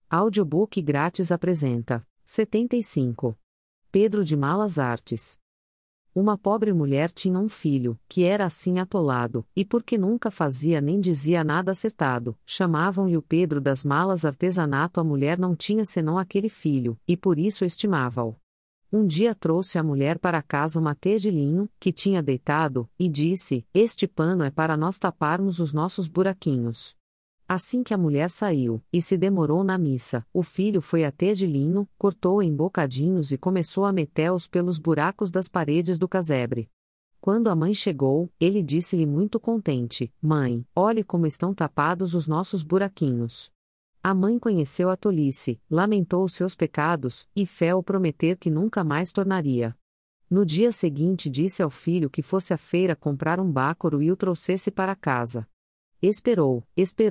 Audiobook grátis apresenta 75. Pedro de Malas Artes. Uma pobre mulher tinha um filho, que era assim atolado, e porque nunca fazia nem dizia nada acertado, chamavam-lhe o Pedro das malas artesanato. A mulher não tinha senão aquele filho, e por isso estimava-o. Um dia trouxe a mulher para casa uma teia de linho, que tinha deitado, e disse: "Este pano é para nós taparmos os nossos buraquinhos." Assim que a mulher saiu, e se demorou na missa, o filho foi à teia de linho, cortou em bocadinhos e começou a metê-los pelos buracos das paredes do casebre. Quando a mãe chegou, ele disse-lhe muito contente: "Mãe, olhe como estão tapados os nossos buraquinhos." A mãe conheceu a tolice, lamentou os seus pecados, e fé-o prometer que nunca mais tornaria. No dia seguinte disse ao filho que fosse à feira comprar um bácoro e o trouxesse para casa. Esperou,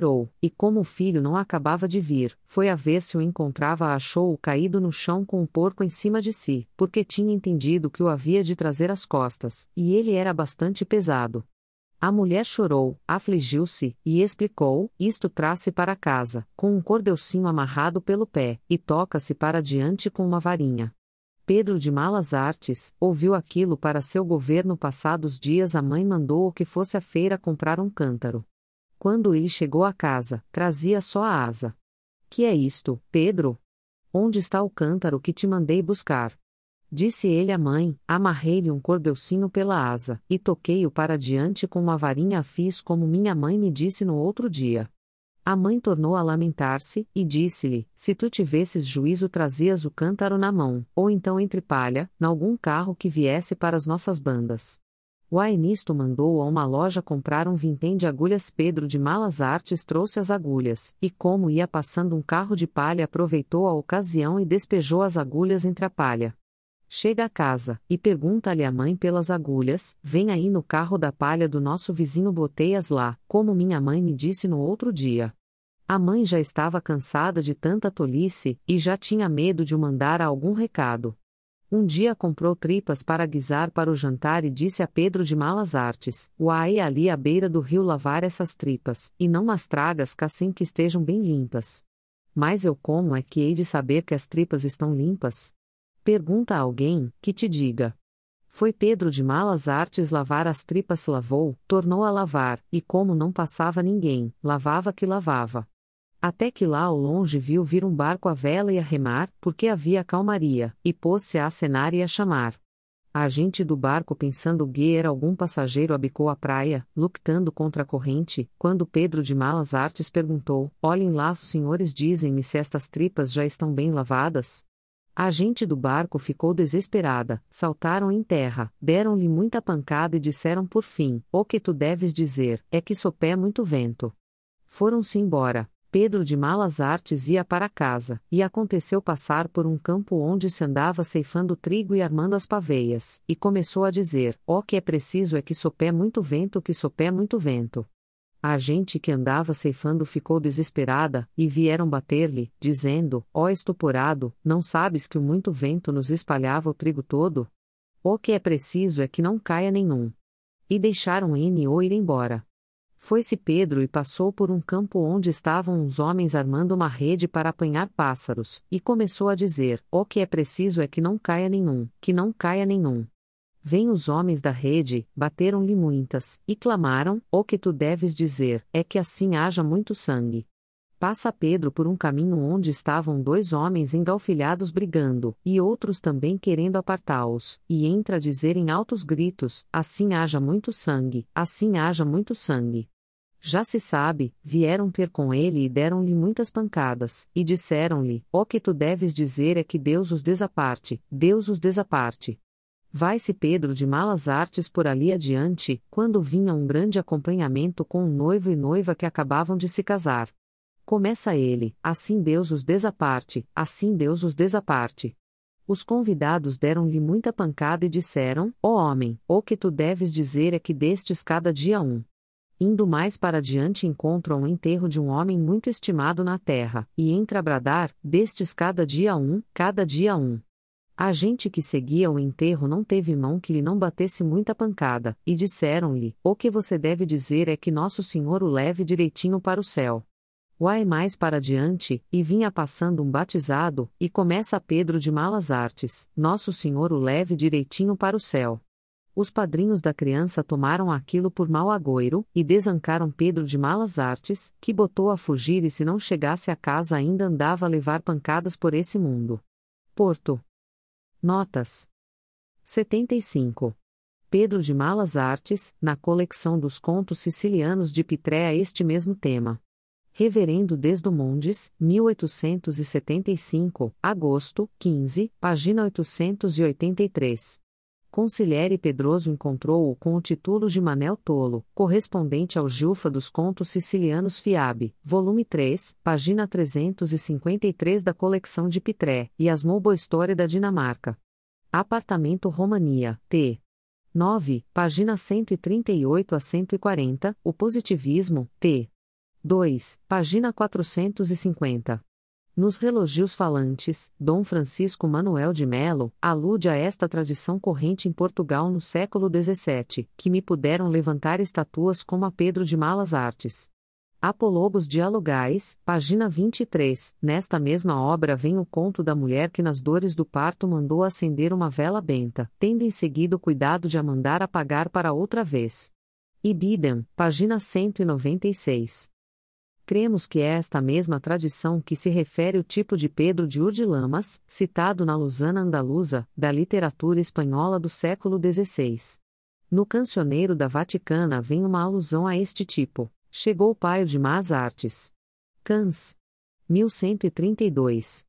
e como o filho não acabava de vir, foi a ver se o encontrava. Achou-o caído no chão com o porco em cima de si, porque tinha entendido que o havia de trazer às costas, e ele era bastante pesado. A mulher chorou, afligiu-se, e explicou: "Isto traz-se para casa, com um cordeucinho amarrado pelo pé, e toca-se para diante com uma varinha." Pedro de Malas Artes ouviu aquilo para seu governo. Passados dias a mãe mandou-o que fosse à feira comprar um cântaro. Quando ele chegou à casa, trazia só a asa. "Que é isto, Pedro? Onde está o cântaro que te mandei buscar?" Disse ele à mãe: "Amarrei-lhe um cordeucinho pela asa, e toquei-o para diante com uma varinha. Fiz como minha mãe me disse no outro dia." A mãe tornou a lamentar-se, e disse-lhe: "Se tu tivesses juízo, trazias o cântaro na mão, ou então entre palha, nalgum carro que viesse para as nossas bandas." Nisto mandou a uma loja comprar um vintém de agulhas. Pedro de Malas Artes trouxe as agulhas, e como ia passando um carro de palha, aproveitou a ocasião e despejou as agulhas entre a palha. Chega a casa, e pergunta-lhe a mãe pelas agulhas: "Vem aí no carro da palha do nosso vizinho, botei-as lá, como minha mãe me disse no outro dia." A mãe já estava cansada de tanta tolice, e já tinha medo de o mandar a algum recado. Um dia comprou tripas para guisar para o jantar e disse a Pedro de Malas Artes: "Uai, ali à beira do rio lavar essas tripas, e não mas tragas cá sem que estejam bem limpas." "Mas eu como é que hei de saber que as tripas estão limpas?" Pergunta a alguém, que te diga. Foi Pedro de Malas Artes lavar as tripas. Lavou, tornou a lavar, e como não passava ninguém, lavava que lavava. Até que lá ao longe viu vir um barco à vela e a remar, porque havia calmaria, e pôs-se a acenar e a chamar. A gente do barco, pensando que era algum passageiro, abicou a praia, lutando contra a corrente. Quando Pedro de Malas Artes perguntou: "Olhem lá, os senhores, dizem-me se estas tripas já estão bem lavadas?" A gente do barco ficou desesperada, saltaram em terra, deram-lhe muita pancada e disseram por fim: "O que tu deves dizer é que sopé muito vento." Foram-se embora. Pedro de Malas Artes ia para casa, e aconteceu passar por um campo onde se andava ceifando trigo e armando as paveias, e começou a dizer: "O que é preciso é que sopé muito vento, que sopé muito vento." A gente que andava ceifando ficou desesperada, e vieram bater-lhe, dizendo: "Ó estuporado, não sabes que o muito vento nos espalhava o trigo todo? O que é preciso é que não caia nenhum." E deixaram o ir embora. Foi-se Pedro e passou por um campo onde estavam uns homens armando uma rede para apanhar pássaros, e começou a dizer: "O que é preciso é que não caia nenhum, que não caia nenhum." Vêm os homens da rede, bateram-lhe muitas, e clamaram: "O que tu deves dizer é que assim haja muito sangue." Passa Pedro por um caminho onde estavam dois homens engalfilhados brigando, e outros também querendo apartá-los, e entra a dizer em altos gritos: "Assim haja muito sangue, assim haja muito sangue." Já se sabe, vieram ter com ele e deram-lhe muitas pancadas, e disseram-lhe: "O que tu deves dizer é que Deus os desaparte, Deus os desaparte." Vai-se Pedro de Malas Artes por ali adiante, quando vinha um grande acompanhamento com um noivo e noiva que acabavam de se casar. Começa ele: "Assim Deus os desaparte, assim Deus os desaparte." Os convidados deram-lhe muita pancada e disseram: "Ó homem, o que tu deves dizer é que destes cada dia um." Indo mais para adiante encontram o enterro de um homem muito estimado na terra, e entra a bradar: "Destes cada dia um, cada dia um." A gente que seguia o enterro não teve mão que lhe não batesse muita pancada, e disseram-lhe: "O que você deve dizer é que Nosso Senhor o leve direitinho para o céu." Vai mais para diante, e vinha passando um batizado, e começa Pedro de malas artes, Nosso Senhor o leve direitinho para o céu. Os padrinhos da criança tomaram aquilo por mau agouro, e desancaram Pedro de malas artes, que botou a fugir e se não chegasse a casa ainda andava a levar pancadas por esse mundo. Porto. Notas. 75. Pedro de malas artes, na coleção dos contos sicilianos de Pitré a este mesmo tema. Reverendo Desdomondes, 1875, agosto, 15, página 883. Consigliere Pedroso encontrou-o com o título de Manel Tolo, correspondente ao Gilfa dos Contos Sicilianos Fiabe, volume 3, página 353 da coleção de Pitré, e Asmou Boa História da Dinamarca. Apartamento Romania, t. 9, página 138 a 140, O Positivismo, t. 2, página 450. Nos Relogios Falantes, Dom Francisco Manuel de Melo alude a esta tradição corrente em Portugal no século XVII, que me puderam levantar estatuas como a Pedro de malas artes. Apologos Dialogais, página 23, nesta mesma obra vem o conto da mulher que nas dores do parto mandou acender uma vela benta, tendo em seguida o cuidado de a mandar apagar para outra vez. Ibidem, página 196. Cremos que é esta mesma tradição que se refere o tipo de Pedro de Urdilamas, citado na Lusana Andaluza, da literatura espanhola do século XVI. No Cancioneiro da Vaticana vem uma alusão a este tipo: chegou o paio de más artes. Cans. 1132.